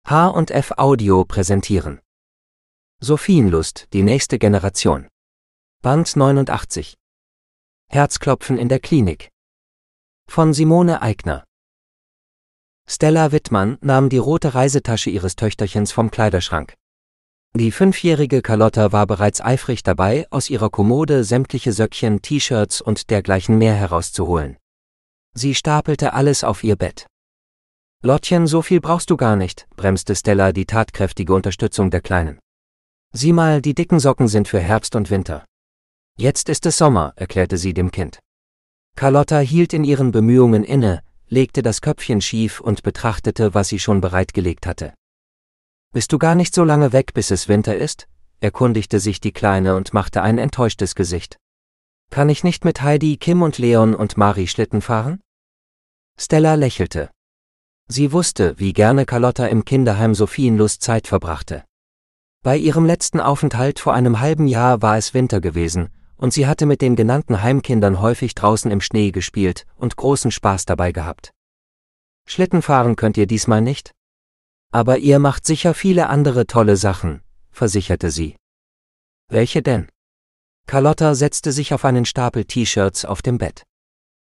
H&F Audio präsentieren Sophienlust, die nächste Generation. Band 89. Herzklopfen in der Klinik. Von Simone Aigner. Stella Wittmann nahm die rote Reisetasche ihres Töchterchens vom Kleiderschrank. Die 5-jährige Carlotta war bereits eifrig dabei, aus ihrer Kommode sämtliche Söckchen, T-Shirts und dergleichen mehr herauszuholen. Sie stapelte alles auf ihr Bett. »Lottchen, so viel brauchst du gar nicht«, bremste Stella die tatkräftige Unterstützung der Kleinen. »Sieh mal, die dicken Socken sind für Herbst und Winter.« »Jetzt ist es Sommer«, erklärte sie dem Kind. Carlotta hielt in ihren Bemühungen inne, legte das Köpfchen schief und betrachtete, was sie schon bereitgelegt hatte. »Bist du gar nicht so lange weg, bis es Winter ist?«, erkundigte sich die Kleine und machte ein enttäuschtes Gesicht. »Kann ich nicht mit Heidi, Kim und Leon und Mari Schlitten fahren?« Stella lächelte. Sie wusste, wie gerne Carlotta im Kinderheim Sophienlust Zeit verbrachte. Bei ihrem letzten Aufenthalt vor einem halben Jahr war es Winter gewesen, und sie hatte mit den genannten Heimkindern häufig draußen im Schnee gespielt und großen Spaß dabei gehabt. »Schlittenfahren könnt ihr diesmal nicht?« »Aber ihr macht sicher viele andere tolle Sachen«, versicherte sie. »Welche denn?« Carlotta setzte sich auf einen Stapel T-Shirts auf dem Bett.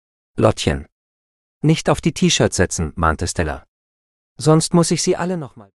»Lottchen. Nicht auf die T-Shirts setzen«, mahnte Stella. »Sonst muss ich sie alle nochmal